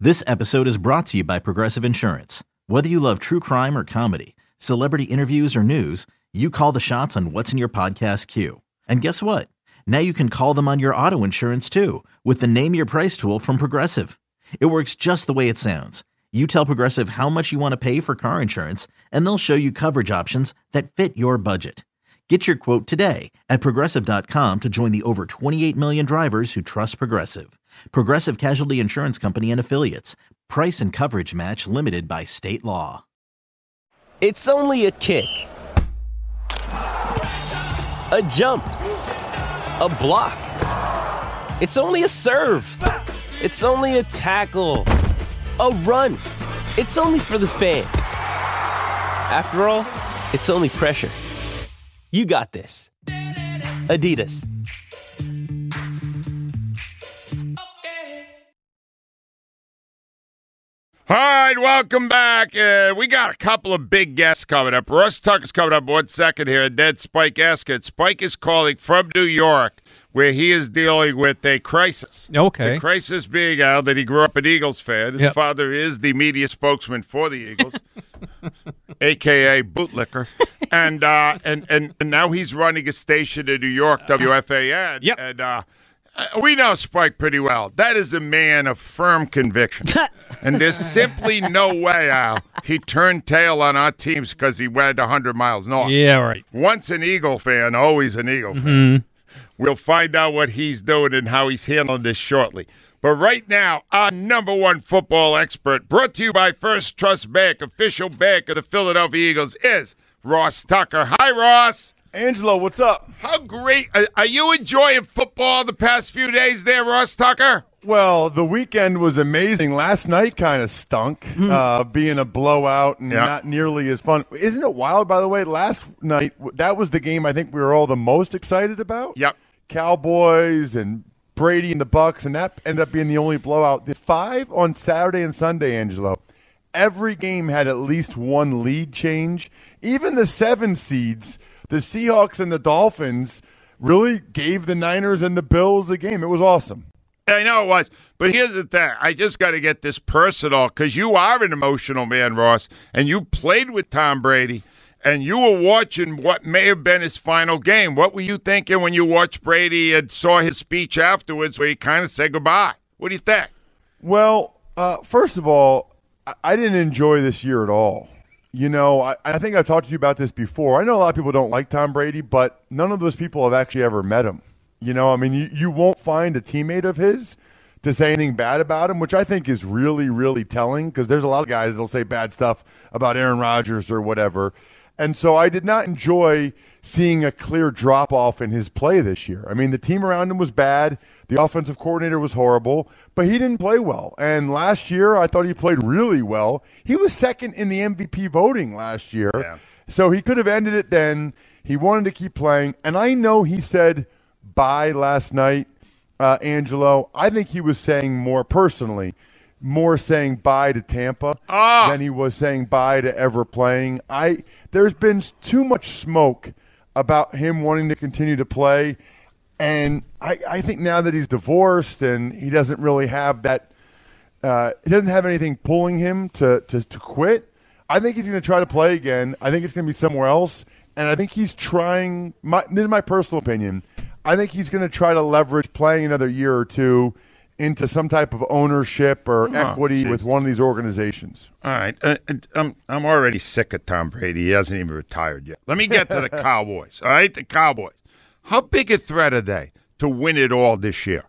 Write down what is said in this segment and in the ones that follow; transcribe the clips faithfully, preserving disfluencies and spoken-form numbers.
This episode is brought to you by Progressive Insurance. Whether you love true crime or comedy, celebrity interviews or news, you call the shots on what's in your podcast queue. And guess what? Now you can call them on your auto insurance too with the Name Your Price tool from Progressive. It works just the way it sounds. You tell Progressive how much you want to pay for car insurance, and they'll show you coverage options that fit your budget. Get your quote today at Progressive dot com to join the over twenty-eight million drivers who trust Progressive. Progressive Casualty Insurance Company and Affiliates. Price and coverage match limited by state law. It's only a kick, a jump, a block. It's only a serve. It's only a tackle, a run. It's only for the fans. After all, it's only pressure. You got this. Adidas. All right, welcome back. Uh, we got a couple of big guests coming up. Russ Tucker's coming up one second here, and then Spike Eskin. Spike is calling from New York, where he is dealing with a crisis. Okay. The crisis being out that he grew up an Eagles fan. His Yep. father is the media spokesman for the Eagles, a k a. Bootlicker. And, uh, and, and, and now he's running a station in New York, W F A N. Yep. And uh, we know Spike pretty well. That is a man of firm conviction. And there's simply no way, Al, he turned tail on our teams because he went one hundred miles north. Yeah, right. Once an Eagle fan, always an Eagle fan. Mm-hmm. We'll find out what he's doing and how he's handling this shortly. But right now, our number one football expert, brought to you by First Trust Bank, official bank of the Philadelphia Eagles, is Ross Tucker. Hi, Ross. Angelo, what's up? How great. Are, are you enjoying football the past few days there, Ross Tucker? Well, the weekend was amazing. Last night kind of stunk, uh, being a blowout and Yeah. not nearly as fun. Isn't it wild, by the way? Last night, that was the game I think we were all the most excited about. Yep. Cowboys and Brady and the Bucks, and that ended up being the only blowout. The five on Saturday and Sunday, Angelo, every game had at least one lead change. Even the seven seeds, the Seahawks and the Dolphins, really gave the Niners and the Bills a game. It was awesome. I know it was, but here's the thing. I just got to get this personal because you are an emotional man, Ross, and you played with Tom Brady, and you were watching what may have been his final game. What were you thinking when you watched Brady and saw his speech afterwards where he kind of said goodbye? What do you think? Well, uh, first of all, I, I didn't enjoy this year at all. You know, I, I think I've talked to you about this before. I know a lot of people don't like Tom Brady, but none of those people have actually ever met him. You know, I mean, you, you won't find a teammate of his to say anything bad about him, which I think is really, really telling because there's a lot of guys that'll say bad stuff about Aaron Rodgers or whatever. And so I did not enjoy seeing a clear drop-off in his play this year. I mean, the team around him was bad. The offensive coordinator was horrible, but he didn't play well. And last year, I thought he played really well. He was second in the M V P voting last year. Yeah. So he could have ended it then. He wanted to keep playing. And I know he said bye last night, uh, Angelo. I think he was saying more personally, more saying bye to Tampa Ah. than he was saying bye to ever playing. I There's been too much smoke about him wanting to continue to play. And I, I think now that he's divorced and he doesn't really have that, uh, he doesn't have anything pulling him to, to, to quit, I think he's going to try to play again. I think it's going to be somewhere else. And I think he's trying, my, this is my personal opinion, I think he's going to try to leverage playing another year or two into some type of ownership or Oh, equity geez. with one of these organizations. All right. Uh, I'm, I'm already sick of Tom Brady. He hasn't even retired yet. Let me get to the Cowboys. All right, the Cowboys. How big a threat are they to win it all this year?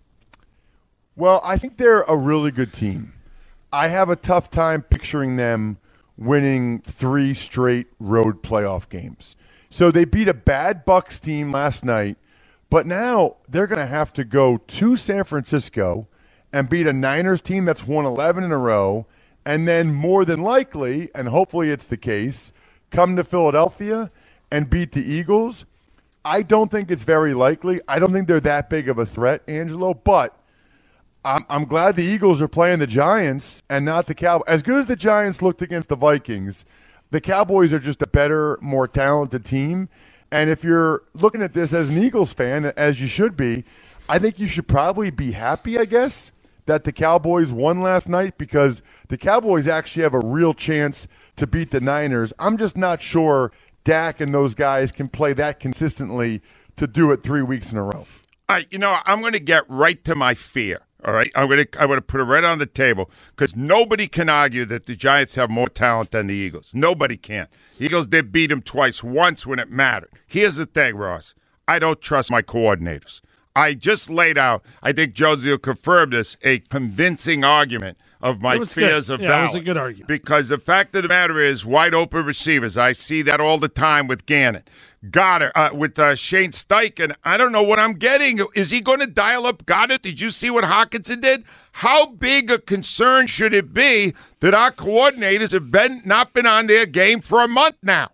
Well, I think they're a really good team. I have a tough time picturing them winning three straight road playoff games. So they beat a bad Bucs team last night, but now they're going to have to go to San Francisco and beat a Niners team that's won eleven in a row, and then more than likely, and hopefully it's the case, come to Philadelphia and beat the Eagles. I don't think it's very likely. I don't think they're that big of a threat, Angelo, but I'm, I'm glad the Eagles are playing the Giants and not the Cowboys. As good as the Giants looked against the Vikings, the Cowboys are just a better, more talented team. And if you're looking at this as an Eagles fan, as you should be, I think you should probably be happy, I guess, that the Cowboys won last night because the Cowboys actually have a real chance to beat the Niners. I'm just not sure Dak and those guys can play that consistently to do it three weeks in a row. All right, you know, I'm going to get right to my fear. All right, I'm going to I'm going to put it right on the table because nobody can argue that the Giants have more talent than the Eagles. Nobody can. The Eagles did beat them twice, once when it mattered. Here's the thing, Ross. I don't trust my coordinators. I just laid out, I think Jonesy will confirm this, a convincing argument of my fears good. of yeah, valor. That was a good argument. Because the fact of the matter is, wide open receivers. I see that all the time with Gannon. Goddard, uh, with uh, Shane Steichen. I don't know what I'm getting. Is he going to dial up Goddard? Did you see what Hawkinson did? How big a concern should it be that our coordinators have been not been on their game for a month now?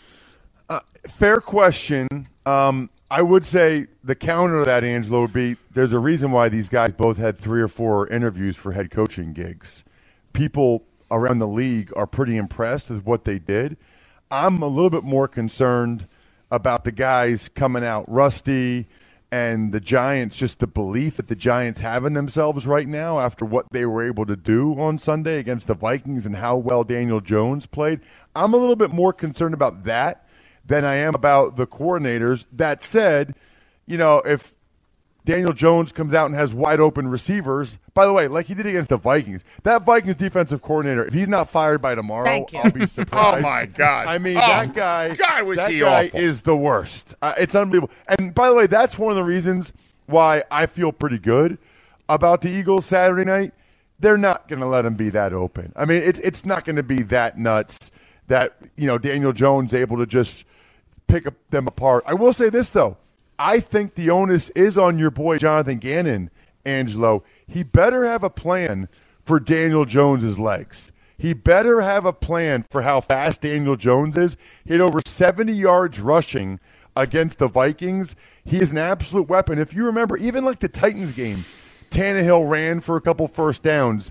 Uh, fair question. Um, I would say the counter to that, Angelo, would be there's a reason why these guys both had three or four interviews for head coaching gigs. People around the league are pretty impressed with what they did. I'm a little bit more concerned about the guys coming out rusty and the Giants, just the belief that the Giants have in themselves right now after what they were able to do on Sunday against the Vikings and how well Daniel Jones played. I'm a little bit more concerned about that than I am about the coordinators. That said, you know, if Daniel Jones comes out and has wide open receivers, by the way, like he did against the Vikings, that Vikings defensive coordinator, if he's not fired by tomorrow, I'll be surprised. Oh, my God. I mean, oh, that guy, God, was that he guy awful. is the worst. Uh, it's unbelievable. And by the way, that's one of the reasons why I feel pretty good about the Eagles Saturday night. They're not going to let him be that open. I mean, it, it's not going to be that nuts that, you know, Daniel Jones able to just pick up them apart. I will say this, though. I think the onus is on your boy Jonathan Gannon, Angelo. He better have a plan for Daniel Jones's legs. He better have a plan for how fast Daniel Jones is. He had over seventy yards rushing against the Vikings. He is an absolute weapon. If you remember, even like the Titans game, Tannehill ran for a couple first downs.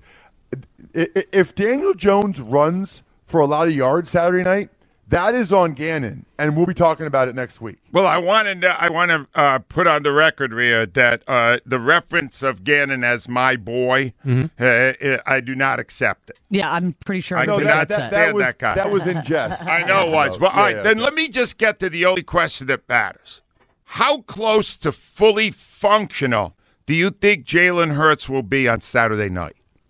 If Daniel Jones runs for a lot of yards Saturday night, that is on Gannon, and we'll be talking about it next week. Well, I want to I want to uh, put on the record, Rhea, that uh, the reference of Gannon as my boy, mm-hmm. uh, I do not accept it. Yeah, I'm pretty sure. I I do do not not that, stand that, was, that guy. That was in jest. I know it was. Well, yeah, all right, yeah, then yeah. let me just get to the only question that matters. How close to fully functional do you think Jalen Hurts will be on Saturday night?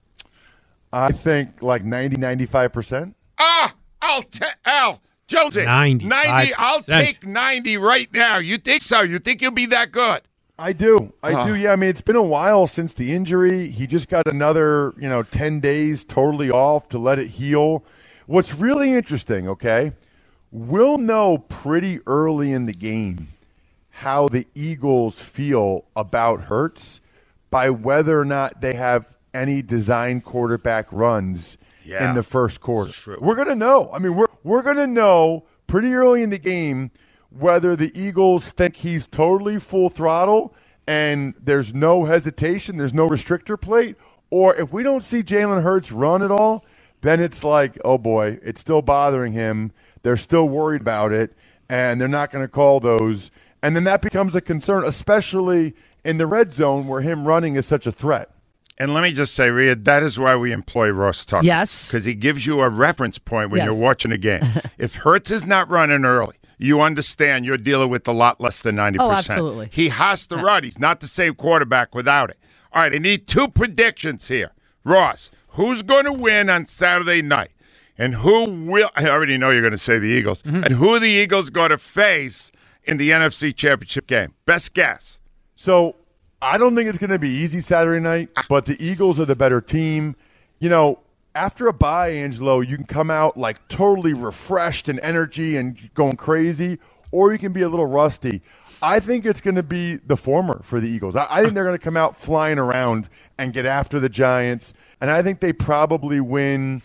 I think like ninety, ninety-five percent. Ah, I'll tell Al. Jonesy, ninety. I'll take ninety right now. You think so? You think you'll be that good? I do. I Huh. do, yeah. I mean, it's been a while since the injury. He just got another, you know, ten days totally off to let it heal. What's really interesting, okay, we'll know pretty early in the game how the Eagles feel about Hurts by whether or not they have any design quarterback runs Yeah, in the first quarter. true. We're going to know. I mean, we're we're going to know pretty early in the game whether the Eagles think he's totally full throttle and there's no hesitation, there's no restrictor plate, or if we don't see Jalen Hurts run at all, then it's like, oh boy, it's still bothering him. They're still worried about it, and they're not going to call those. And then that becomes a concern, especially in the red zone where him running is such a threat. And let me just say, Rhea, that is why we employ Ross Tucker. Yes. Because he gives you a reference point when Yes. you're watching a game. If Hurts is not running early, you understand you're dealing with a lot less than ninety percent. Oh, absolutely. He has to run. He's not the same quarterback without it. All right, I need two predictions here. Ross, who's going to win on Saturday night? And who will – I already know you're going to say the Eagles. Mm-hmm. And who are the Eagles going to face in the N F C Championship game? Best guess. So – I don't think it's going to be easy Saturday night, but the Eagles are the better team. You know, after a bye, Angelo, you can come out like totally refreshed and energy and going crazy, or you can be a little rusty. I think it's going to be the former for the Eagles. I, I think they're going to come out flying around and get after the Giants, and I think they probably win,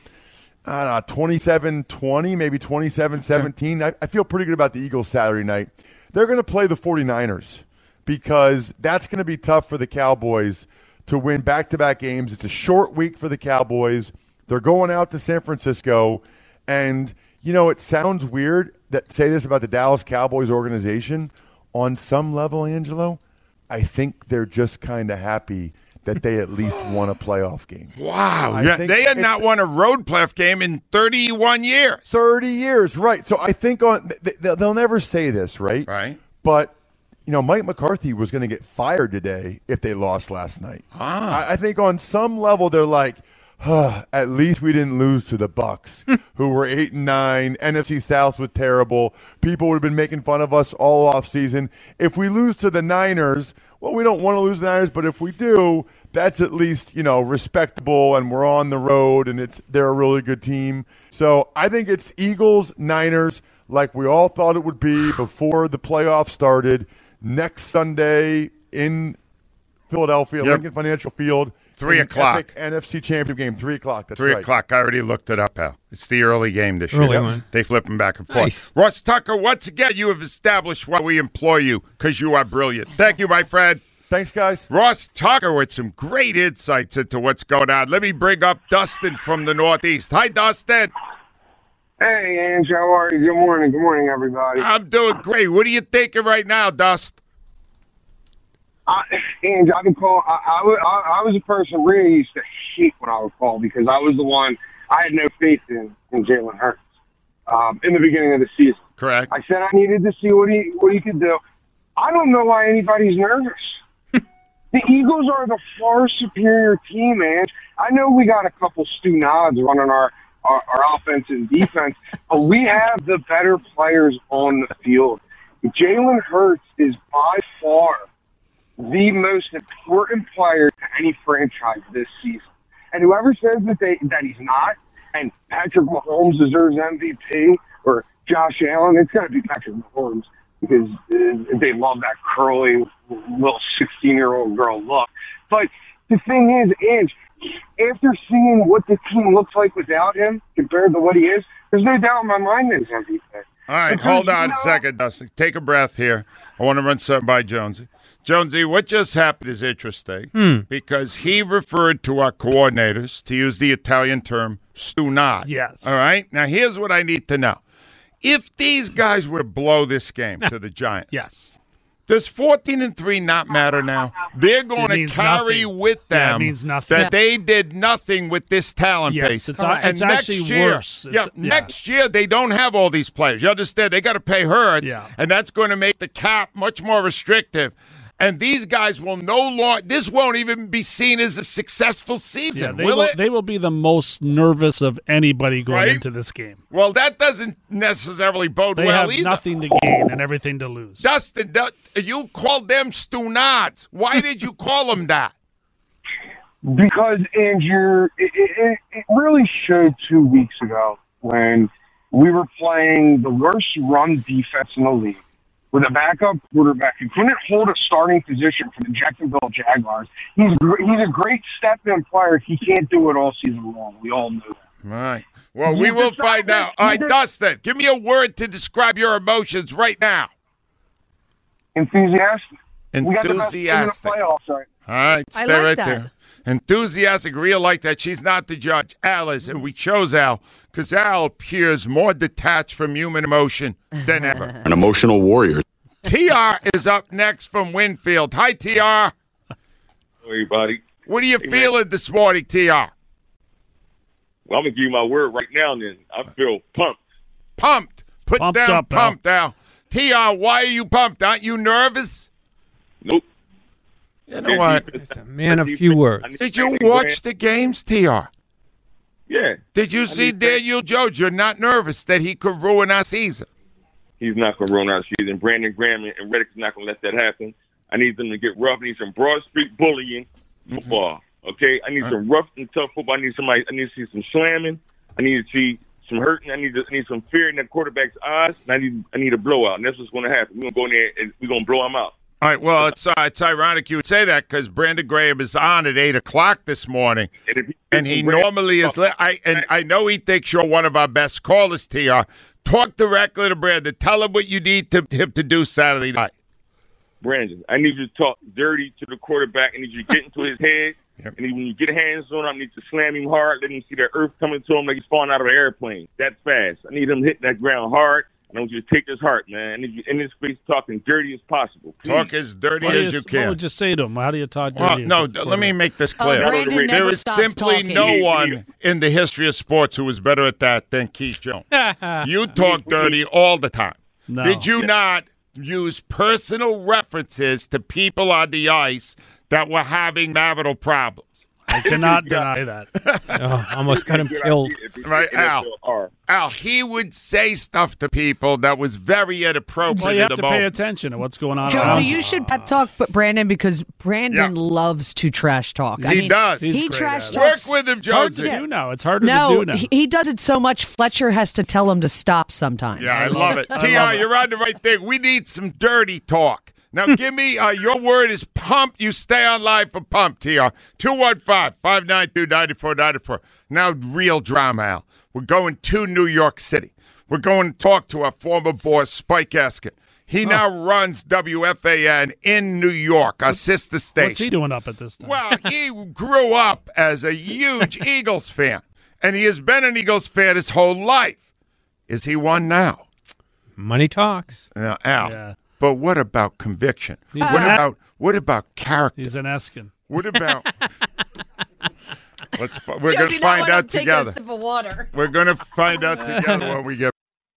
I don't know, twenty-seven twenty, maybe twenty-seven seventeen. I, I feel pretty good about the Eagles Saturday night. They're going to play the 49ers. Because that's going to be tough for the Cowboys to win back-to-back games. It's a short week for the Cowboys. They're going out to San Francisco. And, you know, it sounds weird that say this about the Dallas Cowboys organization. On some level, Angelo, I think they're just kind of happy that they at least won a playoff game. Wow. I Yeah, think they had it's- not won a road playoff game in thirty-one years. thirty years, right. So I think on th- th- they'll never say this, right? Right. But, you know, Mike McCarthy was going to get fired today if they lost last night. Ah. I, I think on some level they're like, huh, at least we didn't lose to the Bucks, who were eight and nine. N F C South was terrible. People would have been making fun of us all off season. If we lose to the Niners, well, we don't want to lose the Niners, but if we do, that's at least, you know, respectable, and we're on the road, and it's they're a really good team. So I think it's Eagles, Niners, like we all thought it would be before the playoffs started, next Sunday in Philadelphia, Yep. Lincoln Financial Field. Three an o'clock. Epic N F C championship game, three o'clock. That's Three right. o'clock. I already looked it up, Al. It's the early game this Early year. one. They flip them back and forth. Nice. Ross Tucker, once again, you have established why we employ you, because you are brilliant. Thank you, my friend. Thanks, guys. Ross Tucker with some great insights into what's going on. Let me bring up Dustin from the Northeast. Hi, Dustin. Hey, Ange, how are you? Good morning. Good morning, everybody. I'm doing great. What are you thinking right now, Dust? I, Ange, I can call. I, I, wa- I, I was a person really used to hate when I would call because I was the one. I had no faith in, in Jalen Hurts um, in the beginning of the season. Correct. I said I needed to see what he what he could do. I don't know why anybody's nervous. The Eagles are the far superior team, man. I know we got a couple Stu Nods running our, our, our offense and defense, but we have the better players on the field. Jalen Hurts is by far the most important player to any franchise this season. And whoever says that they that he's not, and Patrick Mahomes deserves M V P, or Josh Allen, it's got to be Patrick Mahomes, because uh, they love that curly little sixteen-year-old girl look. But the thing is, Ange, after seeing what the team looks like without him compared to what he is, there's no doubt in my mind that he's M V P. All right, Because, hold on you a know- second, Dustin. Take a breath here. I want to run something by Jonesy. Jonesy, what just happened is interesting Hmm. because he referred to our coordinators, to use the Italian term, stunati. Yes. All right? Now, here's what I need to know. If these guys were to blow this game to the Giants, Yes. does fourteen and three not matter now? They're going It to means carry nothing. with Yeah, it them means nothing. that Yeah. they did nothing with this talent Yes, base. it's- And it's actually next year, worse. Yeah, It's- yeah. next year they don't have all these players. You understand? They got to pay Hurts, Yeah. and that's going to make the cap much more restrictive. And these guys will no longer. This won't even be seen as a successful Yeah, season, they will, will, it? they will be the most nervous of anybody going Right? into this game. well, that doesn't necessarily bode They well have either. nothing to gain and everything to lose. Dustin, du- you called them Stunats. Why did you call them that? Because, Andrew, it, it, it really showed two weeks ago when we were playing the worst run defense in the league with a backup quarterback who couldn't hold a starting position for the Jacksonville Jaguars. He's gr- he's a great step-in player. He can't do it all season long. We all know that. All right. Well, we You will decide find that- out. All right, you de- Dustin, give me a word to describe your emotions right now. Enthusiastic. We got the best team in the Enthusiastic. playoffs right All right, I stay like right that. there. Enthusiastic, real like that. She's not the judge. Al is, and we chose Al because Al appears more detached from human emotion than ever. An emotional warrior. T R is up next from Winfield. Hi, T R. Everybody. What are you Hey, man. feeling this morning, T R? Well, I'm going to give you my word right now, then. I feel pumped. Pumped. Put Pumped down up, Al. pumped, Al. T R, why are you pumped? Aren't you nervous? Nope. You know what? Man, a few words. Did you watch the games, T R? Yeah. Did you see Daniel Jones? You're not nervous that he could ruin our season. He's not going to run our season. Brandon Graham and Reddick's not going to let that happen. I need them to get rough. I need some Broad Street bullying football. Okay? I need some rough and tough football. I need somebody. I need to see some slamming. I need to see some hurting. I need to, I need some fear in that quarterback's eyes. And I need I need a blowout. And that's what's going to happen. We're going to go in there and we're going to blow him out. All right, well, it's uh, it's ironic you would say that because Brandon Graham is on at eight o'clock this morning, And, if he, and he Brandon- normally is. Li- I and I know he thinks you're one of our best callers, T R. Talk directly to Brandon. Tell him what you need to, him to do Saturday night. Brandon, I need you to talk dirty to the quarterback. I need you to get into his head. Yep. And when you get hands on him, I need to slam him hard. Let him see that earth coming to him like he's falling out of an airplane. That's fast. I need him hitting that ground hard. I want you to take this heart, man. And if you in this space talking dirty as possible. Please. Talk as dirty What as is- you What can. would you say to him? How do you talk Well, dirty? no, d- let me make this clear. Oh, Brandon there never is stops simply talking. no one in the history of sports who was better at that than Keith Jones. You talk dirty all the time. No. Did you not use personal references to people on the ice that were having marital problems? I cannot deny that. Oh, almost got him killed. Right, Al. Al, he would say stuff to people that was very inappropriate Well, you in have the to pay moment. attention to what's going on Jonesy, around you should pep talk but Brandon because Brandon Yeah. loves to trash talk. I He mean, does. He's He great trash at it. Work talks. with him, It's hard to Jonesy. do now. It's harder No, to do now. he, he does it so much. Fletcher has to tell him to stop sometimes. Yeah, I love it. I T love R, it. you're on the right thing. We need some dirty talk. Now, give me uh, your word is pump. You stay on live for pump, T R. two one five, five nine two, nine four nine four. Now, real drama, Al. We're going to New York City. We're going to talk to our former boss, Spike Eskin. He now runs W F A N in New York, our sister station. What's he doing up at this time? Well, he grew up as a huge Eagles fan, and he has been an Eagles fan his whole life. Is he one now? Money talks. Now, Al. Yeah. But what about conviction? He's What an- about what about character? He's an Eskin. What about? Let's. fi- We're Jonesy, going to now find why don't out take together. a sip of water. We're going to find out together when we get.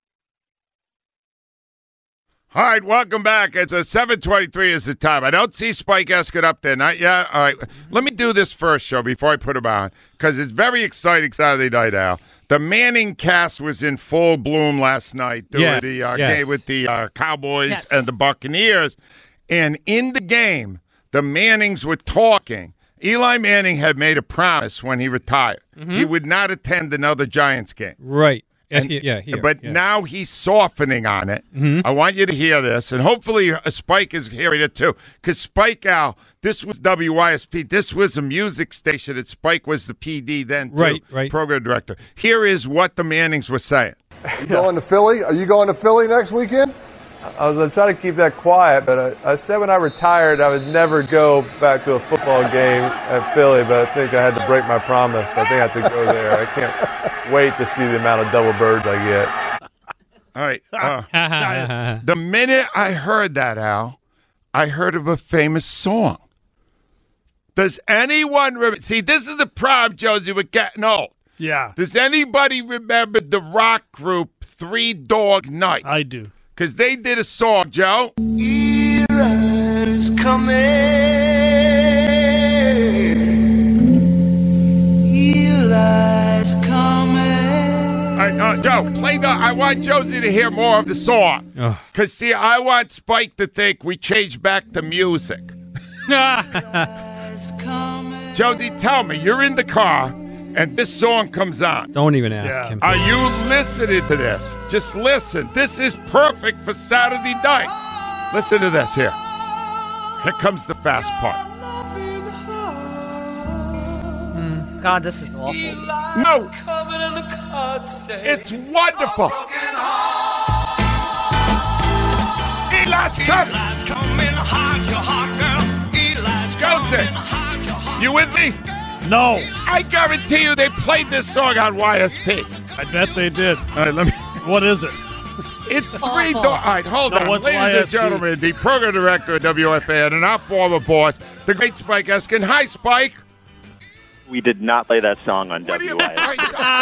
All right, welcome back. It's a seven twenty-three is the time. I don't see Spike Eskin up there. Not yet. All right, let me do this first, show before I put him on, because it's very exciting Saturday night, Al. The Manning cast was in full bloom last night doing Yes, the uh, yes. game with the uh, Cowboys Yes. and the Buccaneers. And in the game, the Mannings were talking. Eli Manning had made a promise when he retired. He would not attend another Giants game. Right. Yes, And- he- yeah, here, but yeah. now he's softening on it. I want you to hear this, and hopefully uh, Spike is hearing it too. Because Spike, Al, this was W Y S P. This was a music station, and Spike was the P D then, too, Right, right. program director. Here is what the Mannings were saying. You going to Philly? Are you going to Philly next weekend? I was going to try to keep that quiet, but I, I said when I retired I would never go back to a football game at Philly, but I think I had to break my promise. I think I have to go there. I can't wait to see the amount of double birds I get. All right. Uh, the minute I heard that, Al, I heard of a famous song. Does anyone remember? See, this is the problem, Josie, with getting old. Yeah, Does anybody remember the rock group Three Dog Night? I do. Because they did a song, Joe. Eli's coming. Eli's coming. All right, uh, Joe, play the. I want Josie to hear more of the song. Ugh. Because, see, I want Spike to think we changed back to music. Eli's coming. Josie, tell me, you're in the car, and this song comes on. Don't even ask Yeah. him. Are you listening to this? Just listen. This is perfect for Saturday night. Listen to this here. Here comes the fast part. God, this is awful. No, Coming and the cards say. it's wonderful. Eli's coming. Eli's coming hard, your heart, girl. Eli's Josie, coming hard, your heart. you with me? No, I guarantee you they played this song on Y S P. I bet they did. All right, let me. What is it? It's three Awful. dogs. All right, hold No, on. what's Ladies Y and S P? gentlemen, the program director of W F A N and our former boss, the great Spike Eskin. Hi, Spike. We did not play that song on What do you W I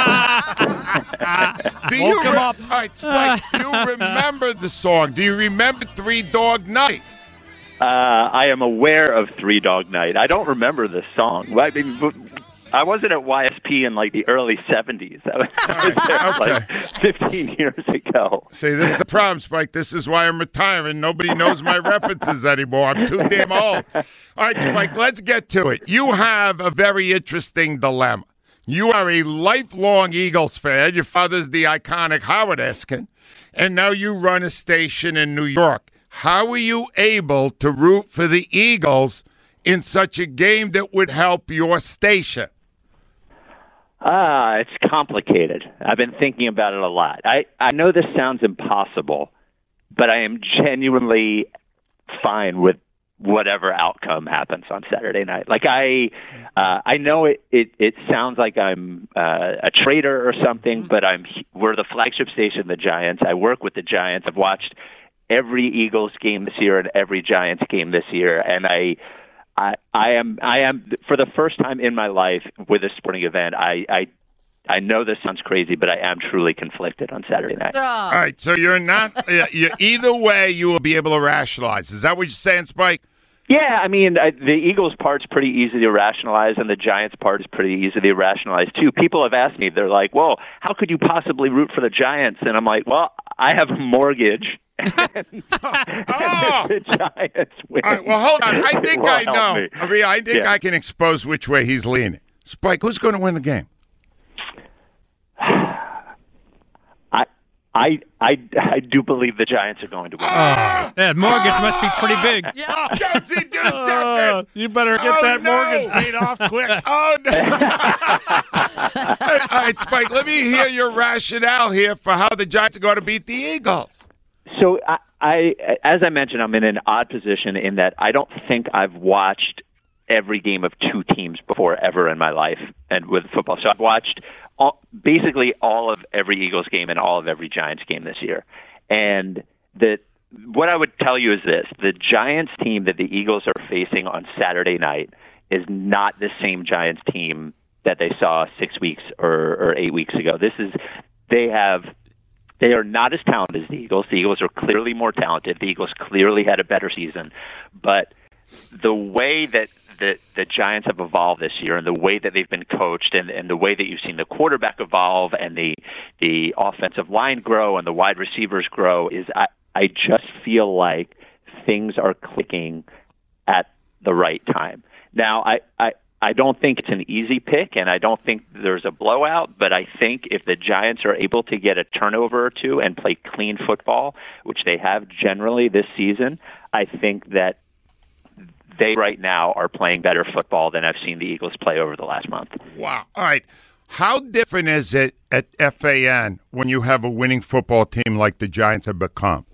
S. Do you Woke him re- up. All right, Spike, do you remember the song? Do you remember Three Dog Night? Uh, I am aware of Three Dog Night. I don't remember the song. I mean, I wasn't at Y S P in like the early seventies. I was, I was there like fifteen years ago. See, this is the problem, Spike. This is why I'm retiring. Nobody knows my references anymore. I'm too damn old. All right, Spike, let's get to it. You have a very interesting dilemma. You are a lifelong Eagles fan. Your father's the iconic Howard Eskin, and now you run a station in New York. How are you able to root for the Eagles in such a game that would help your station? Ah, it's complicated. I've been thinking about it a lot. I, I know this sounds impossible, but I am genuinely fine with whatever outcome happens on Saturday night. Like I, uh, I know it, it, it sounds like I'm uh, a traitor or something, but I'm we're the flagship station of the Giants. I work with the Giants. I've watched every Eagles game this year and every Giants game this year, and I, I, I am I am for the first time in my life with a sporting event. I, I, I know this sounds crazy, but I am truly conflicted on Saturday night. All right, so you're not. you either way, you will be able to rationalize. Is that what you're saying, Spike? Yeah, I mean, I, the Eagles part's pretty easy to rationalize, and the Giants part is pretty easy to rationalize, too. People have asked me, they're like, well, how could you possibly root for the Giants? And I'm like, well, I have a mortgage, and, and oh. the Giants win. All right, well, hold on. I think Well, I know. me. I mean, I think Yeah. I can expose which way he's leaning. Spike, who's going to win the game? I, I, I do believe the Giants are going to win. Oh, that mortgage must be pretty big. Yeah, Jonesy, do something. Uh, you better get Oh, that no. mortgage paid off quick. Oh, no. All right, Spike, let me hear your rationale here for how the Giants are going to beat the Eagles. So, I, I, as I mentioned, I'm in an odd position in that I don't think I've watched every game of two teams before ever in my life and with football. So I've watched all, basically all of every Eagles game and all of every Giants game this year. And the what I would tell you is this. The Giants team that the Eagles are facing on Saturday night is not the same Giants team that they saw six weeks or, or eight weeks ago. This is they have They are not as talented as the Eagles. The Eagles are clearly more talented. The Eagles clearly had a better season. But the way that the, the Giants have evolved this year and the way that they've been coached and, and the way that you've seen the quarterback evolve and the the offensive line grow and the wide receivers grow is I, I just feel like things are clicking at the right time. Now, I, I, I don't think it's an easy pick, and I don't think there's a blowout, but I think if the Giants are able to get a turnover or two and play clean football, which they have generally this season, I think that they right now are playing better football than I've seen the Eagles play over the last month. Wow. All right. How different is it at F A N when you have a winning football team like the Giants have become?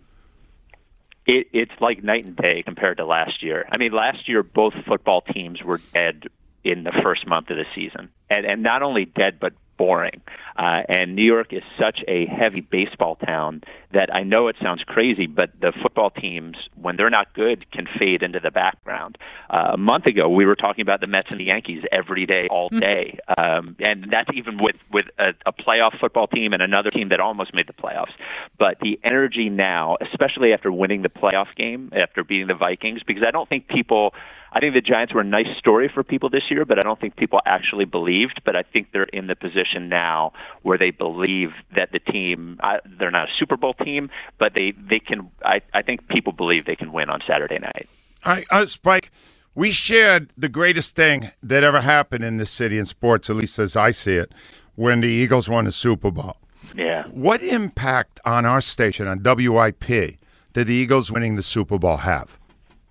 It, it's like night and day compared to last year. I mean, last year both football teams were dead in the first month of the season, and and not only dead but boring. Uh, and New York is such a heavy baseball town that I know it sounds crazy, but the football teams, when they're not good, can fade into the background. Uh, a month ago, we were talking about the Mets and the Yankees every day, all day, um, and that's even with with a, a playoff football team and another team that almost made the playoffs. But the energy now, especially after winning the playoff game, after beating the Vikings, because I don't think people. I think the Giants were a nice story for people this year, but I don't think people actually believed. But I think they're in the position now where they believe that the team, uh, they're not a Super Bowl team, but they, they can, I, I think people believe they can win on Saturday night. All right, uh, Spike, we shared the greatest thing that ever happened in this city in sports, at least as I see it, when the Eagles won the Super Bowl. Yeah. What impact on our station, on W I P, did the Eagles winning the Super Bowl have?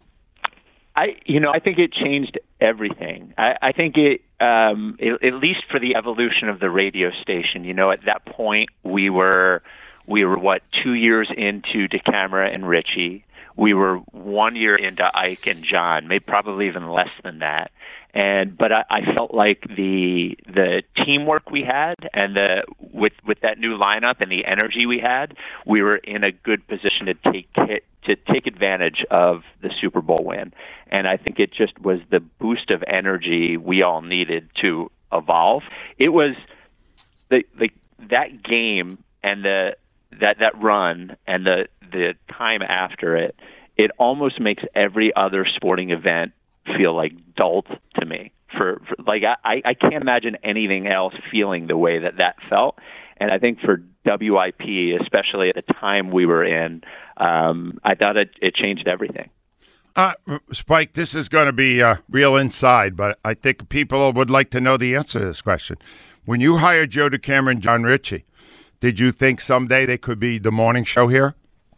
I, you know, I think it changed everything. I, I think it, um, it, at least for the evolution of the radio station. You know, at that point we were, we were what two years into DeCamara and Richie. We were one year into Ike and John, maybe probably even less than that. And but I, I felt like the the teamwork we had and the with with that new lineup and the energy we had, we were in a good position to take it, to take advantage of the Super Bowl win. And I think it just was the boost of energy we all needed to evolve. It was the the that game and the that that run and the the time after it. It almost makes every other sporting event feel like dull to me. For, for like I, I can't imagine anything else feeling the way that that felt. And I think for W I P, especially at the time we were in, um, I thought it, it changed everything. Uh, Spike, this is going to be uh, real inside, but I think people would like to know the answer to this question. When you hired Joe DeCamara and John Ritchie, did you think someday they could be the morning show here?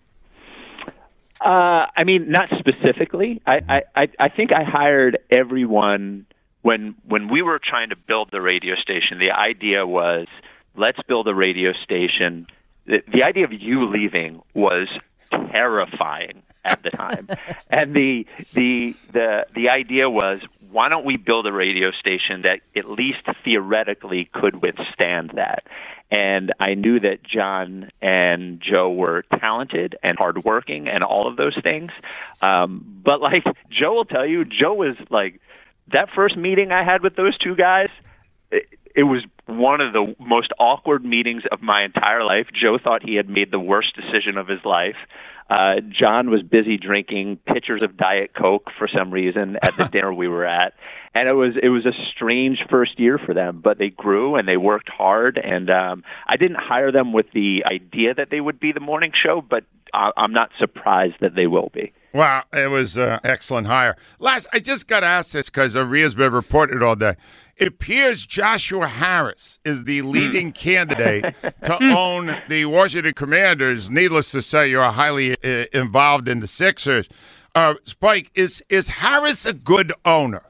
Uh, I mean, not specifically. I, I, I think I hired everyone when when we were trying to build the radio station. The idea was, let's build a radio station. The, the idea of you leaving was terrifying at the time. And the the the the idea was, why don't we build a radio station that at least theoretically could withstand that? And I knew that John and Joe were talented and hardworking and all of those things. Um, but like Joe will tell you, Joe was like, that first meeting I had with those two guys, it, it was one of the most awkward meetings of my entire life. Joe thought he had made the worst decision of his life. Uh, John was busy drinking pitchers of Diet Coke for some reason at the dinner we were at. And it was it was a strange first year for them, but they grew and they worked hard. And um, I didn't hire them with the idea that they would be the morning show, but I, I'm not surprised that they will be. Wow, it was an excellent hire. Last, I just got to ask this because Aria's been reported all day. It appears Joshua Harris is the leading candidate to own the Washington Commanders. Needless to say, you're highly uh, involved in the Sixers. Uh, Spike, is is Harris a good owner?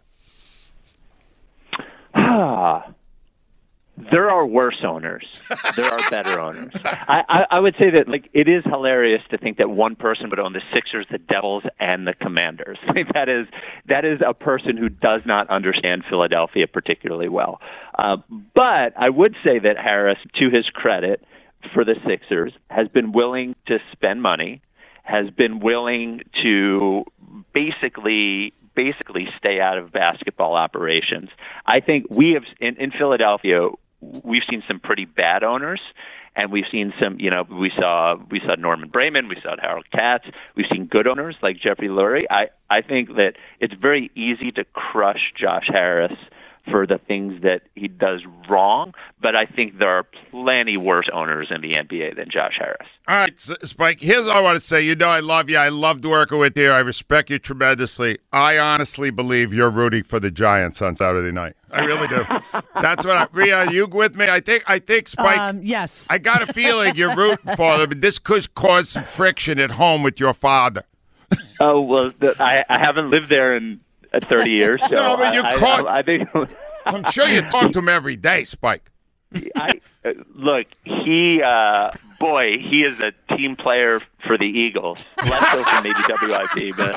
Ah, there are worse owners. There are better owners. I, I, I would say that like it is hilarious to think that one person would own the Sixers, the Devils, and the Commanders. Like, that is that is a person who does not understand Philadelphia particularly well. Uh, but I would say that Harris, to his credit, for the Sixers, has been willing to spend money, has been willing to basically. basically stay out of basketball operations. I think we have, in, in Philadelphia, we've seen some pretty bad owners, and we've seen some, you know, we saw we saw Norman Brayman, we saw Harold Katz, we've seen good owners like Jeffrey Lurie. I, I think that it's very easy to crush Josh Harris for the things that he does wrong, but I think there are plenty worse owners in the N B A than Josh Harris. All right, Spike, here's what I want to say. You know I love you. I loved working with you. I respect you tremendously. I honestly believe you're rooting for the Giants on Saturday night. I really do. That's what I, Rhea, are you with me? I think, I think Spike. Um, yes. I got a feeling you're rooting for them, but this could cause some friction at home with your father. Oh, well, the, I, I haven't lived there in uh, thirty years. So no, but you I, caught. I, I think. I'm sure you talk to him every day, Spike. I, uh, look, he, uh, boy, he is a team player for the Eagles. Less so for maybe W I P, but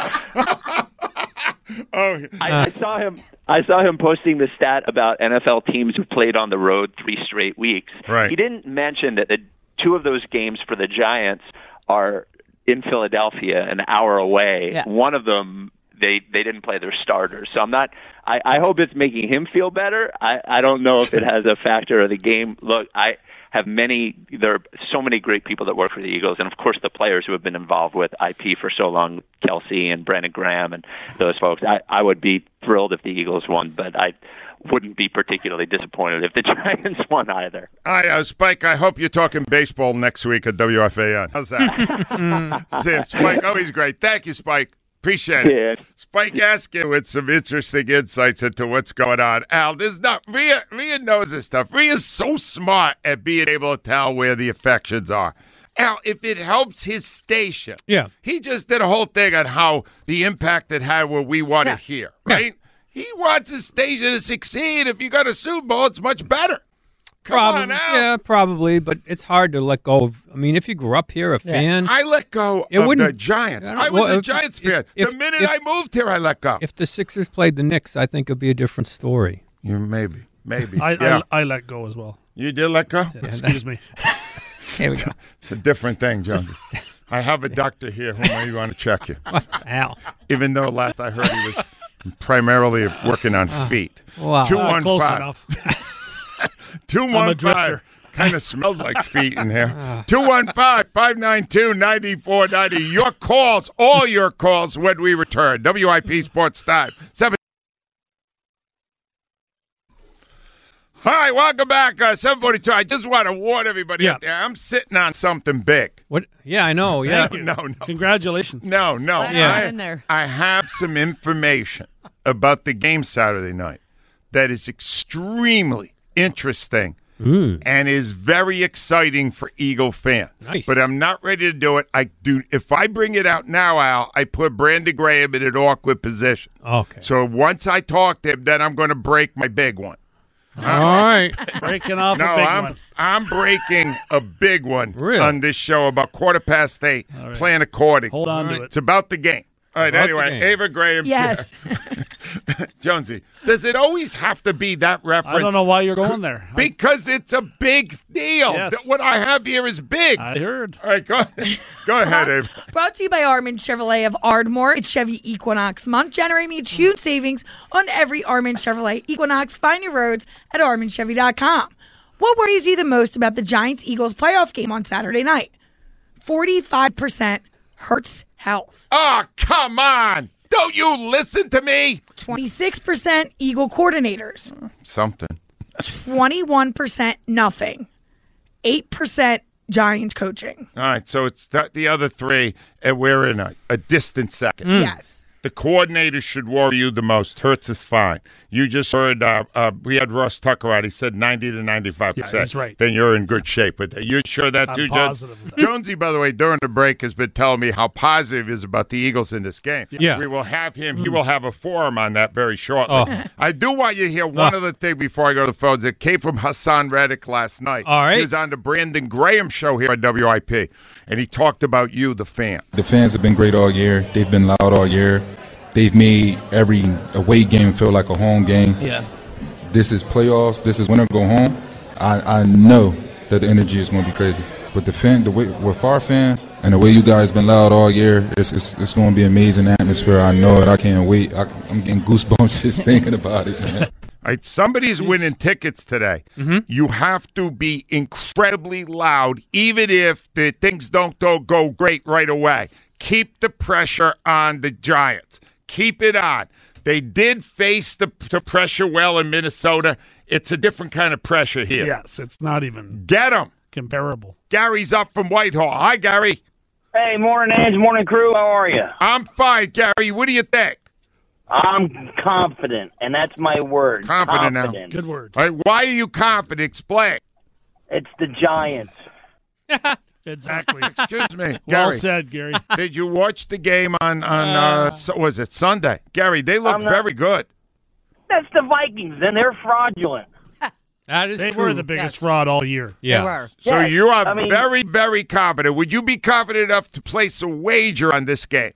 oh, I, I saw him. I saw him posting the stat about N F L teams who played on the road three straight weeks. Right. He didn't mention that the two of those games for the Giants are in Philadelphia, an hour away. Yeah. One of them. They they didn't play their starters, so I'm not. I, I hope it's making him feel better. I, I don't know if it has a factor of the game. Look, I have many. There are so many great people that work for the Eagles, and of course the players who have been involved with I P for so long, Kelsey and Brandon Graham and those folks. I, I would be thrilled if the Eagles won, but I wouldn't be particularly disappointed if the Giants won either. All right, uh, Spike, I hope you're talking baseball next week at W F A N. How's that? See, Spike, always great. Thank you, Spike. Appreciate it. Yeah. Spike Askin with some interesting insights into what's going on. Al, there's not Rhea, Rhea knows this stuff. Rhea's so smart at being able to tell where the affections are. Al, if it helps his station, yeah, he just did a whole thing on how the impact it had where we want yeah. it here, right? Yeah. He wants his station to succeed. If you got a Super Bowl, it's much better. Come probably, on, Al. Yeah, probably, but it's hard to let go of. I mean, if you grew up here, a Yeah. fan. I let go It of wouldn't- the Giants. I I, don't- was well, a if- Giants if- fan. if- the minute if- I moved here, I let go. If the Sixers played the Knicks, I think it'd be a different story. You maybe, maybe. I, yeah. I I let go as well. You did let go? Excuse me. Here we go. It's a different thing, John. I have a doctor here who may want to check you. Al. Even though last I heard he was primarily working on feet. Wow. Two Uh, one close five. enough. Two I'm a one five. drifter. Kind of smells like feet in here. Two one five five nine two ninety four ninety. Your calls, all your calls when we return. W I P Sports Time. Seven. All right, welcome back. Uh, seven forty-two. I just want to warn everybody Yeah. out there. I'm sitting on something big. What? Yeah, I know. Yeah. Thank you. No, no. Congratulations. No, no. Let Yeah. it I, in there. I have some information about the game Saturday night that is extremely interesting Mm. and is very exciting for Eagle fans. Nice. But I'm not ready to do it. I do. If I bring it out now, Al, I put Brandon Graham in an awkward position. Okay. So once I talk to him, then I'm going to break my big one. All right. Breaking off no, a big I'm, one. I'm breaking a big one Really? on this show about quarter past eight. right. Playing according. Hold on to it. It's about the game. All right, About the anyway, game. Ava Graham. Yes. Jonesy, does it always have to be that reference? I don't know why you're going there. I- Because it's a big deal. Yes. Th- What I have here is big. I heard. All right, go, go ahead, Ava. Brought to you by Armin Chevrolet of Ardmore. It's Chevy Equinox month, generating each huge savings on every Armin Chevrolet Equinox. Find your roads at armin chevy dot com. What worries you the most about the Giants-Eagles playoff game on Saturday night? forty-five percent Hurts health. Oh, come on. Don't you listen to me? twenty-six percent Eagle coordinators. Something. twenty-one percent nothing. eight percent Giants coaching. All right, so it's th- the other three, and we're in a, a distant second. Yes. The coordinators should worry you the most. Hurts is fine. You just heard uh, uh, we had Russ Tucker out. He said ninety to ninety-five percent. Yeah, he's right. Then you're in good shape with that. You sure that I'm too, Jones? positive of that. Jonesy, by the way, during the break has been telling me how positive he is about the Eagles in this game. Yeah. We will have him. He will have a forum on that very shortly. Oh. I do want you to hear one Oh. other thing before I go to the phones. It came from Hassan Reddick last night. All right. He was on the Brandon Graham show here at W I P, and he talked about you, the fans. The fans have been great all year. They've been loud all year. They've made every away game feel like a home game. Yeah. This is playoffs. This is winner go home. I, I know that the energy is going to be crazy. But the fan, the way with our fans and the way you guys been loud all year, it's it's, it's going to be amazing atmosphere. I know it. I can't wait. I, I'm getting goosebumps just thinking about it, man. All right, somebody's winning tickets today. Mm-hmm. You have to be incredibly loud, even if the things don't go, go great right away. Keep the pressure on the Giants. Keep it on. They did face the, the pressure well in Minnesota. It's a different kind of pressure here. Yes, it's not even Get them. comparable. Gary's up from Whitehall. Hi, Gary. Hey, morning, Ange. Morning, crew. How are you? I'm fine, Gary. What do you think? I'm confident, and that's my word. Confident now. confident. Good word. All right, why are you confident? Explain. It's the Giants. Exactly. Excuse me, Well Gary. said, Gary. Did you watch the game on on uh, so, was it Sunday? Gary, they looked I'm not- very good. That's the Vikings, and they're fraudulent. That is They true. were the biggest Yes. fraud all year. Yeah. They were. So Yes, you are I mean- very, very confident. Would you be confident enough to place a wager on this game?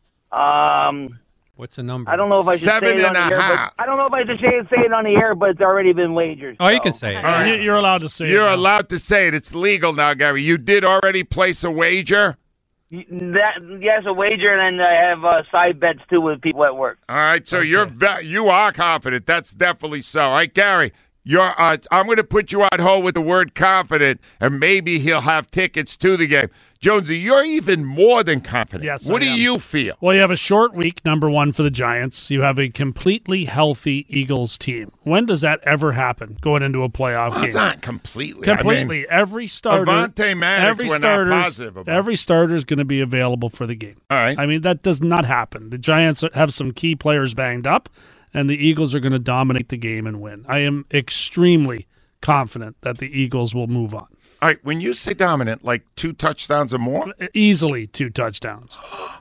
Um, What's the number? I don't know if I should Seven say it on and the a air. half. But I don't know if I should say, say it on the air, but it's already been wagered. Oh, you so. can say it. All right. You- You're allowed to say it You're now. allowed to say it. It's legal now, Gary. You did already place a wager? Y- That yes, a wager, and then I have uh, side bets too with people at work. All right, so you're ve- you are confident. That's definitely so. All right, Gary, you're, uh, I'm going to put you on hold with the word confident, and maybe he'll have tickets to the game. Jonesy, you're even more than confident. Yes, What I do am. you feel? Well, you have a short week, number one, for the Giants. You have a completely healthy Eagles team. When does that ever happen, going into a playoff Well, game? it's not completely. I Completely. mean, every starter. Avonte Maddox, every we're not starter's- positive about. Every starter is going to be available for the game. All right. I mean, that does not happen. The Giants have some key players banged up, and the Eagles are going to dominate the game and win. I am extremely confident that the Eagles will move on. All right, when you say dominant, like two touchdowns or more? Easily two touchdowns.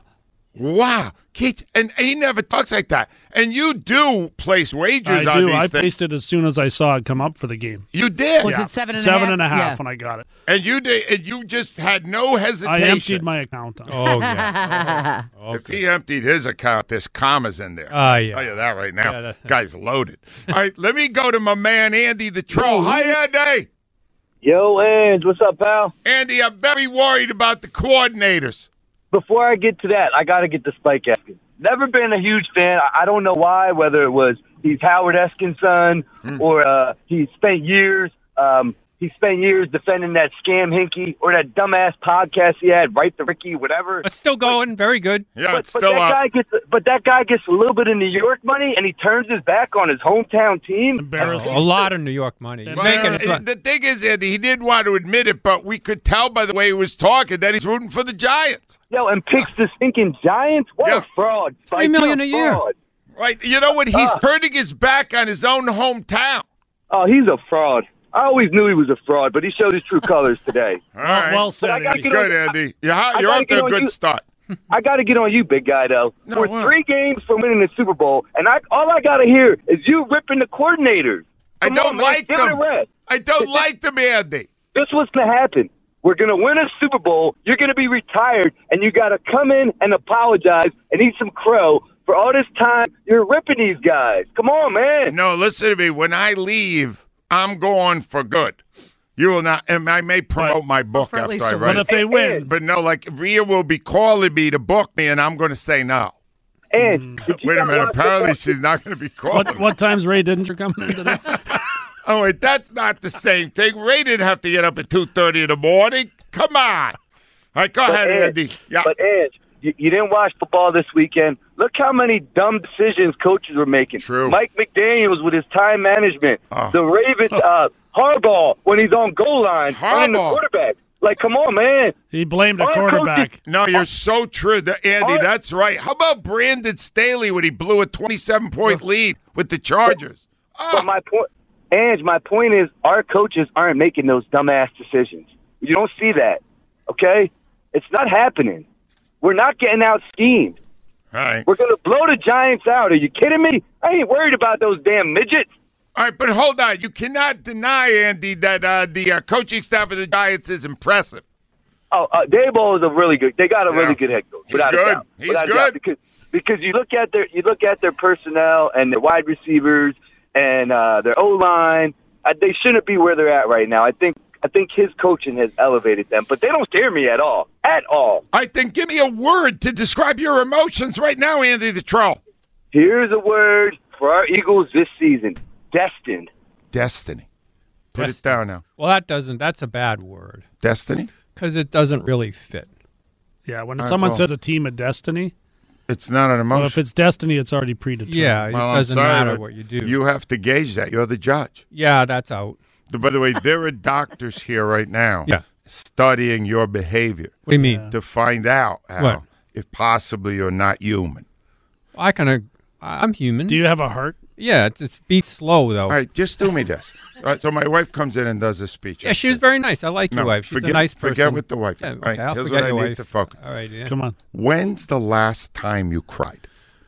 Wow. Keith, and he never talks like that. And you do place wagers I on do. these I things. placed it as soon as I saw it come up for the game. You did. Was Yeah. it seven and a Seven half? and a half Yeah. when I got it. And you did. And you just had no hesitation. I emptied my account. On. Oh, yeah. Oh, If he emptied his account, there's commas in there. Ah, I'll yeah. tell you that right now. Yeah, that- Guy's loaded. All right, let me go to my man, Andy the Troll. Hi, Andy. Yo, Ange, what's up, pal? Andy, I'm very worried about the coordinators. Before I get to that, I got to get the Spike asking. Never been a huge fan. I I don't know why, whether it was he's Howard Eskin's son or uh, he spent years um, he spent years defending that scam hinky or that dumbass podcast he had, Right the Ricky, whatever. It's still going. Very good. Yeah, But, it's but still that up. guy gets, but that guy gets a little bit of New York money, and he turns his back on his hometown team. Embarrassing. A lot of New York money. Well, You're making it. Well, the thing is, Andy, he didn't want to admit it, but we could tell by the way he was talking that he's rooting for the Giants. Yo, and picks the stinking Giants. What Yeah. a fraud! Three million You're a year. fraud. Right? You know what? He's Ah. turning his back on his own hometown. Oh, he's a fraud. I always knew he was a fraud, but he showed his true colors today. All right. Well said, But I gotta Andy. get Good, on- Andy. You're, ho- I you're gotta off get to a on good you. start. I got to get on you, big guy, though. No, We're what? three games from winning the Super Bowl, and I all I got to hear is you ripping the coordinators. I Come don't on, man. like Give it a them. rest. I don't like them, Andy. This is what's going to happen. We're going to win a Super Bowl. You're going to be retired, and you got to come in and apologize and eat some crow for all this time you're ripping these guys. Come on, man. No, listen to me. When I leave, I'm going for good. You will not, and I may promote my book for at after least I a write win. it. What if they win? But no, like Rhea will be calling me to book me, and I'm going to say no. And Wait a minute. Apparently, she's not going to be calling. What, what time's Ray Didinger coming in today? Oh, wait, that's not the same thing. Ray didn't have to get up at two thirty in the morning. Come on. All right, go But ahead, Ed, Andy. Yeah. But, Ed, you, you didn't watch football this weekend. Look how many dumb decisions coaches were making. True. Mike McDaniels with his time management. Oh. The Ravens, uh, Harbaugh, when he's on goal line, running the Harbaugh. quarterback. Like, come on, man. He blamed the Our quarterback. coaches- No, you're so true, Th- Andy. Our- That's right. How about Brandon Staley when he blew a twenty-seven point lead with the Chargers? But my point, Ange, my point is our coaches aren't making those dumbass decisions. You don't see that, okay? It's not happening. We're not getting out schemed. All right. We're going to blow the Giants out. Are you kidding me? I ain't worried about those damn midgets. All right, but hold on. You cannot deny, Andy, that uh, the uh, coaching staff of the Giants is impressive. Oh, uh, Daboll is a really good. They got a Yeah. really good head coach. He's without good. A doubt. He's Without a good. doubt. Because because you look at their you look at their personnel and their wide receivers and uh, their O line. Uh, they shouldn't be where they're at right now. I think I think his coaching has elevated them, but they don't scare me at all. At all. All right, then give me a word to describe your emotions right now, Andy the Troll. Here's a word for our Eagles this season: destined. Destiny. Put Destiny. it down now. Well, that doesn't. That's a bad word Destiny? because it doesn't really fit. Yeah, when All right, someone well- says a team of destiny, It's not an emotion. well, if it's destiny, it's already predetermined. Yeah, it Well, I'm doesn't sorry, matter but what you do. You have to gauge that. You're the judge. yeah, that's out. By the way, there are doctors here right now Yeah. studying your behavior What do you mean? to find out how, What? if possibly you're not human. I kind of. I'm human. Do you have a heart? Yeah, it, it beats slow though. All right, just do me this. All right, so my wife comes in and does a speech. Yeah, she was very nice. I like No, your wife. She's forget, a nice person. Forget with the wife. Yeah, All right, okay, I'll here's forget what I your need wife. to focus. All right, yeah. Come on. When's the last time you cried?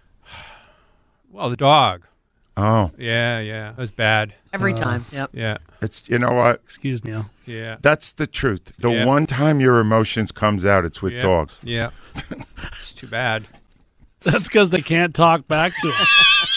Well, the dog. Oh, Yeah, yeah, it was bad. Every time. Yep. Yeah, it's you know what? Excuse me. Al. yeah. That's the truth. The Yeah. one time your emotions comes out, it's with yeah. dogs. Yeah, it's too bad. That's because they can't talk back to him.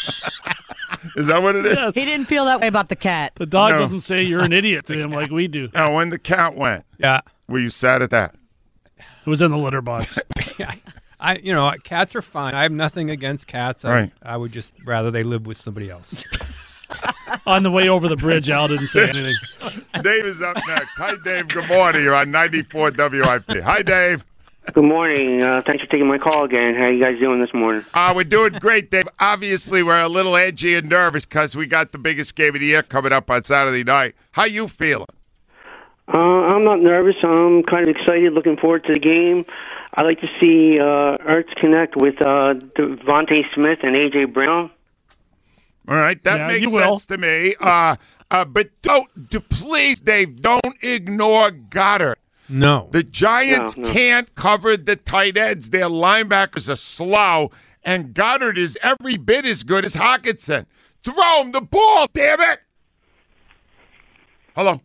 Is that what it is? Yes. He didn't feel that way about the cat. The dog No. doesn't say you're an idiot to him like we do. Now, when the cat went, Yeah, were you sad at that? It was in the litter box. I, you know, cats are fine. I have nothing against cats. I, Right. I would just rather they live with somebody else. On the way over the bridge, Al didn't say anything. Dave is up next. Hi, Dave. Good morning. You're on ninety-four W I P. Hi, Dave. Good morning. Uh, thanks for taking my call again. How are you guys doing this morning? Uh, we're doing great, Dave. Obviously, we're a little edgy and nervous because we got the biggest game of the year coming up on Saturday night. How you feeling? Uh, I'm not nervous. I'm kind of excited, looking forward to the game. I like to see uh, Ertz connect with uh, Devontae Smith and A J. Brown. All right, that Yeah, makes you will. sense to me. Uh, uh, but don't, do, please, Dave, don't ignore Goddard. No. The Giants No, no. can't cover the tight ends. Their linebackers are slow, and Goddard is every bit as good as Hawkinson. Throw him the ball, damn it! Hello.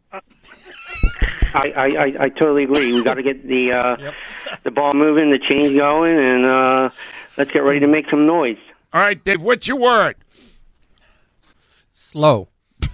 I, I, I, I totally agree. We got to get the uh, the ball moving, the chains going, and uh, let's get ready to make some noise. All right, Dave, what's your word? Slow.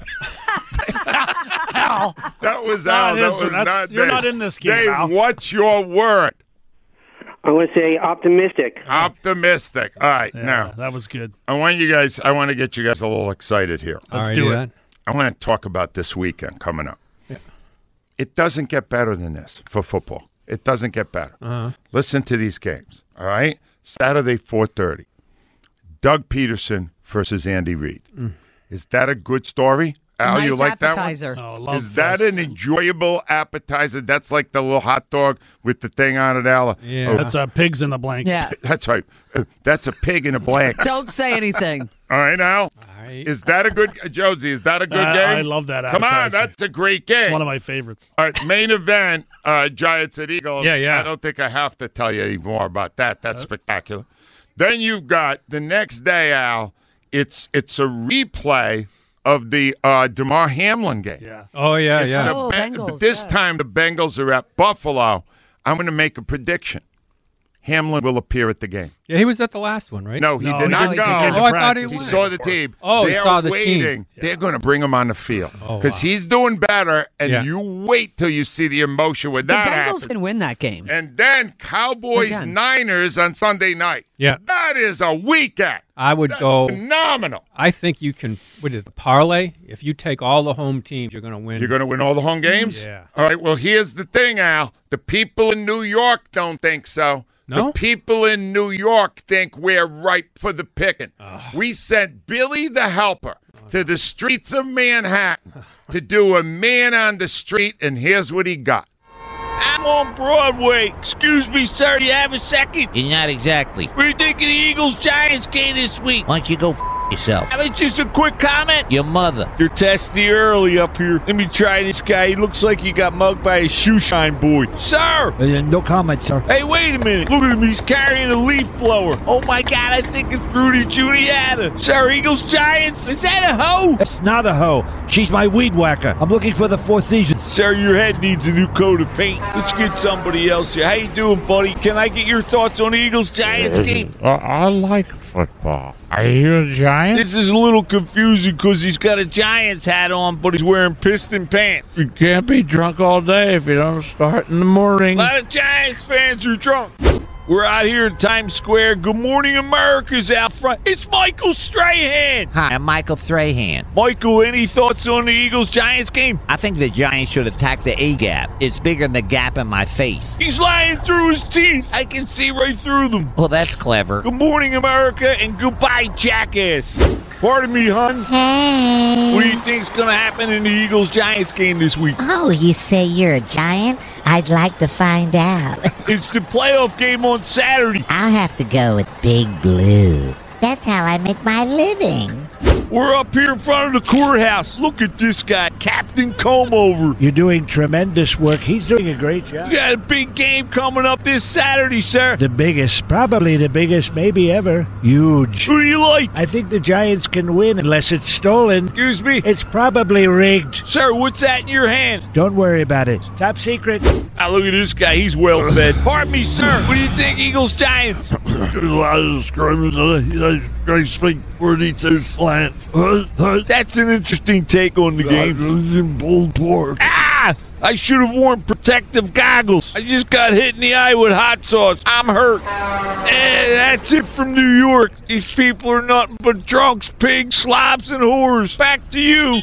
Al, That was not Al. That his- was that's- not you're Dave. not in this game, Dave, Al. what's your word? I'm going to say optimistic. Optimistic. All right, yeah, now that was good. I want you guys. I want to get you guys a little excited here. Let's All right, do it. that. I want to talk about this weekend coming up. Yeah. It doesn't get better than this for football. It doesn't get better. Uh-huh. Listen to these games. All right, Saturday four thirty. Doug Peterson versus Andy Reid. Mm. Is that a good story? Al, nice you like appetizer. that one? Oh, love Is that fest. an enjoyable appetizer? That's like the little hot dog with the thing on it, Al. Yeah. Oh, That's uh, pigs in the blanket. Yeah. that's right. Uh, That's a pig in a blanket. Don't say anything. All right, Al. All right. Is that a good, uh, Josie? Is that a good I- game? I love that Come on, appetizer. that's a great game. It's one of my favorites. All right, main event, uh, Giants and Eagles. Yeah, yeah. I don't think I have to tell you any more about that. That's spectacular. Then you've got the next day, Al. It's it's a replay of the uh, DeMar Hamlin game. Yeah. Oh, yeah, It's yeah. the Oh, Be- Bengals, this yeah. time the Bengals are at Buffalo. I'm going to make a prediction. Hamlin will appear at the game. Yeah, he was at the last one, right? No, he No, did he not did- go. he came to Oh, I thought he practice. He went. saw the team. Oh, he They're saw the waiting. team. They're going to bring him on the field Oh, because wow. he's doing better. And Yeah. you wait till you see the emotion when The that Bengals happens. can win that game. And then Cowboys Again. Niners on Sunday night. Yeah. That is a weekend. I would That's go. phenomenal. I think you can. What is it, the parlay? If you take all the home teams, you're going to win. You're going to win all the home games? Yeah. All right, well, here's the thing, Al. The people in New York don't think so. No? The people in New York think we're ripe for the picking. We sent Billy the Helper to the streets of Manhattan to do a man on the street, and here's what he got. I'm on Broadway. Excuse me, sir. Do you have a second? You're not exactly. What do you think of the Eagles-Giants game this week? Why don't you go f*** yourself? I mean, just a quick comment. Your mother. You're testy early up here. Let me try this guy. He looks like he got mugged by a shoe shine boy. Sir! Uh, no comment, sir. Hey, wait a minute. Look at him. He's carrying a leaf blower. Oh, my God. I think it's Rudy Giuliani. Sir, Eagles-Giants? Is that a hoe? That's not a hoe. She's my weed whacker. I'm looking for the Four Seasons. Sir, your head needs a new coat of paint. Let's get somebody else here. How you doing, buddy? Can I get your thoughts on the Eagles-Giants game? I, I like football. Are you a Giant? This is a little confusing because he's got a Giants hat on, but he's wearing piston pants. You can't be drunk all day if you don't start in the morning. A lot of Giants fans are drunk. We're out here in Times Square. Good Morning America's out front. It's Michael Strahan. Hi, I'm Michael Strahan. Michael, any thoughts on the Eagles-Giants game? I think the Giants should attack the A-gap. It's bigger than the gap in my face. He's lying through his teeth. I can see right through them. Well, that's clever. Good morning, America, and goodbye, jackass. Pardon me, hon. Hey. What do you think's going to happen in the Eagles-Giants game this week? Oh, you say you're a giant? I'd like to find out. It's the playoff game on Saturday. I'll have to go with Big Blue. That's how I make my living. We're up here in front of the courthouse. Look at this guy, Captain Comb-Over. You're doing tremendous work. He's doing a great job. We got a big game coming up this Saturday, sir. The biggest, probably the biggest, maybe ever. Huge. Who do you like? I think the Giants can win unless it's stolen. Excuse me? It's probably rigged. Sir, what's that in your hand? Don't worry about it. Top secret. Ah, look at this guy. He's well fed. Pardon me, sir. What do you think, Eagles-Giants? There's a lot of scrimmage. Great speak forty-two slant. That's an interesting take on the game. Pulled pork. Ah! I should have worn protective goggles. I just got hit in the eye with hot sauce. I'm hurt. Eh, that's it from New York. These people are nothing but drunks, pigs, slobs, and whores. Back to you.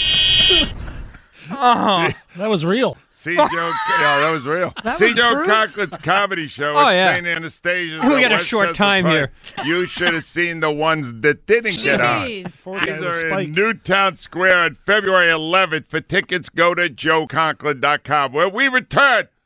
Oh, that was real. See Joe, yeah, that was real. That See was Joe Groot? Conklin's comedy show Oh, at yeah. Saint Anastasia's. We on got a short Westchester time Pike. You should have seen the ones that didn't get on. These Poor guy with are Spike. in Newtown Square on February eleventh. For tickets, go to joe conklin dot com, where we return